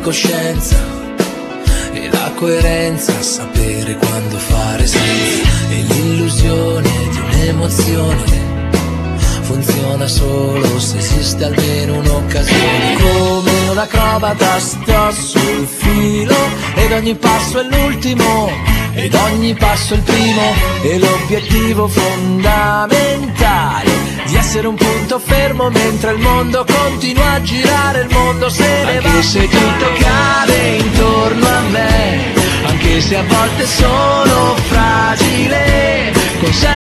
coscienza e la coerenza, sapere quando fare senza, e l'illusione di un'emozione funziona solo se esiste almeno un'occasione. Come un acrobata sto sul filo ed ogni passo è l'ultimo ed ogni passo è il primo, e l'obiettivo fondamentale di essere un punto fermo mentre il mondo continua a girare, il mondo se ne va. Anche se tutto cade intorno a me, anche se a volte sono fragile, con